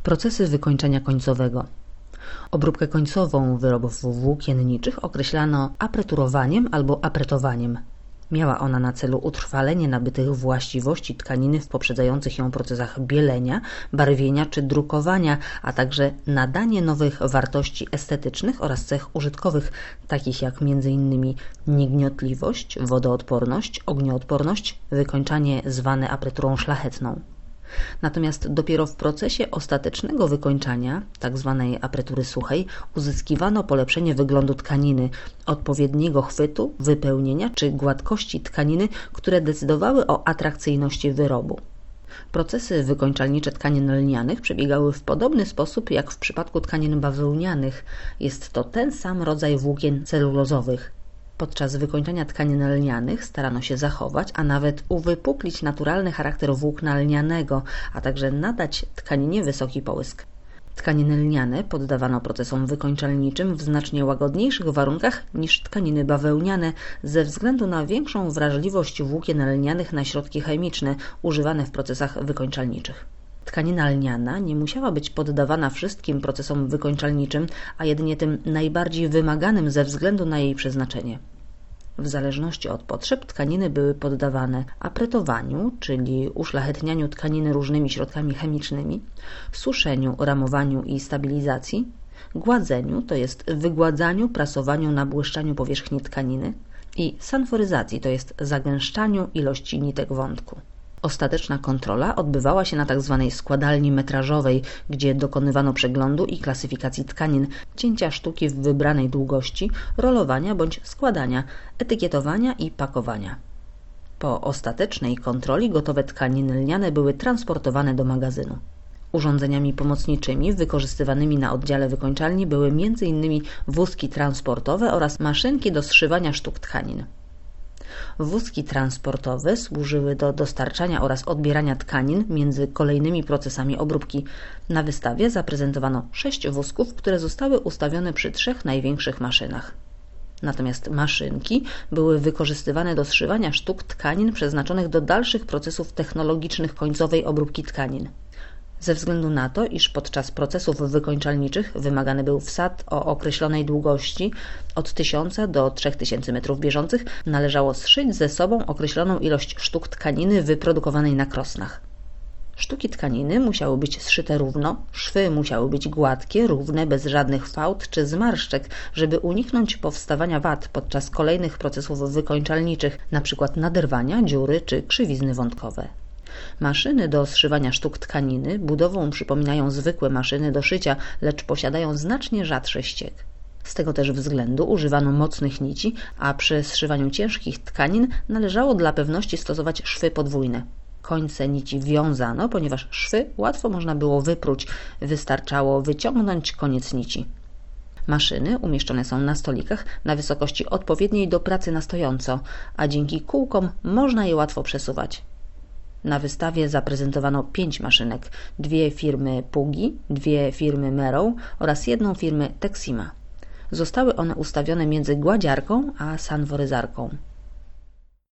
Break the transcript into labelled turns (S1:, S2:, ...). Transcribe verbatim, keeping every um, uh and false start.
S1: Procesy wykończenia końcowego. Obróbkę końcową wyrobów włókienniczych określano apreturowaniem albo apretowaniem. Miała ona na celu utrwalenie nabytych właściwości tkaniny w poprzedzających ją procesach bielenia, barwienia czy drukowania, a także nadanie nowych wartości estetycznych oraz cech użytkowych, takich jak między innymi niegniotliwość, wodoodporność, ognioodporność, wykończanie zwane apreturą szlachetną. Natomiast dopiero w procesie ostatecznego wykończania, tzw. apretury suchej, uzyskiwano polepszenie wyglądu tkaniny, odpowiedniego chwytu, wypełnienia czy gładkości tkaniny, które decydowały o atrakcyjności wyrobu. Procesy wykończalnicze tkanin lnianych przebiegały w podobny sposób jak w przypadku tkanin bawełnianych. Jest to ten sam rodzaj włókien celulozowych. Podczas wykończania tkanin lnianych starano się zachować, a nawet uwypuklić naturalny charakter włókna lnianego, a także nadać tkaninie wysoki połysk. Tkaniny lniane poddawano procesom wykończalniczym w znacznie łagodniejszych warunkach niż tkaniny bawełniane ze względu na większą wrażliwość włókien lnianych na środki chemiczne używane w procesach wykończalniczych. Tkanina lniana nie musiała być poddawana wszystkim procesom wykończalniczym, a jedynie tym najbardziej wymaganym ze względu na jej przeznaczenie. W zależności od potrzeb tkaniny były poddawane apretowaniu, czyli uszlachetnianiu tkaniny różnymi środkami chemicznymi, suszeniu, ramowaniu i stabilizacji, gładzeniu, to jest wygładzaniu, prasowaniu, nabłyszczaniu powierzchni tkaniny i sanforyzacji, to jest zagęszczaniu ilości nitek wątku. Ostateczna kontrola odbywała się na tzw. składalni metrażowej, gdzie dokonywano przeglądu i klasyfikacji tkanin, cięcia sztuki w wybranej długości, rolowania bądź składania, etykietowania i pakowania. Po ostatecznej kontroli gotowe tkaniny lniane były transportowane do magazynu. Urządzeniami pomocniczymi wykorzystywanymi na oddziale wykończalni były m in wózki transportowe oraz maszynki do zszywania sztuk tkanin. Wózki transportowe służyły do dostarczania oraz odbierania tkanin między kolejnymi procesami obróbki. Na wystawie zaprezentowano sześć wózków, które zostały ustawione przy trzech największych maszynach. Natomiast maszynki były wykorzystywane do zszywania sztuk tkanin przeznaczonych do dalszych procesów technologicznych końcowej obróbki tkanin. Ze względu na to, iż podczas procesów wykończalniczych wymagany był wsad o określonej długości od tysiąca do trzech tysięcy metrów bieżących, należało zszyć ze sobą określoną ilość sztuk tkaniny wyprodukowanej na krosnach. Sztuki tkaniny musiały być zszyte równo, szwy musiały być gładkie, równe, bez żadnych fałd czy zmarszczek, żeby uniknąć powstawania wad podczas kolejnych procesów wykończalniczych, np. naderwania, dziury czy krzywizny wątkowe. Maszyny do zszywania sztuk tkaniny budową przypominają zwykłe maszyny do szycia, lecz posiadają znacznie rzadszy ścieg. Z tego też względu używano mocnych nici, a przy zszywaniu ciężkich tkanin należało dla pewności stosować szwy podwójne. Końce nici wiązano, ponieważ szwy łatwo można było wypróć, wystarczało wyciągnąć koniec nici. Maszyny umieszczone są na stolikach na wysokości odpowiedniej do pracy na stojąco, a dzięki kółkom można je łatwo przesuwać. Na wystawie zaprezentowano pięć maszynek, dwie firmy Pugi, dwie firmy Merrow oraz jedną firmę Texima. Zostały one ustawione między gładziarką a sanforyzarką.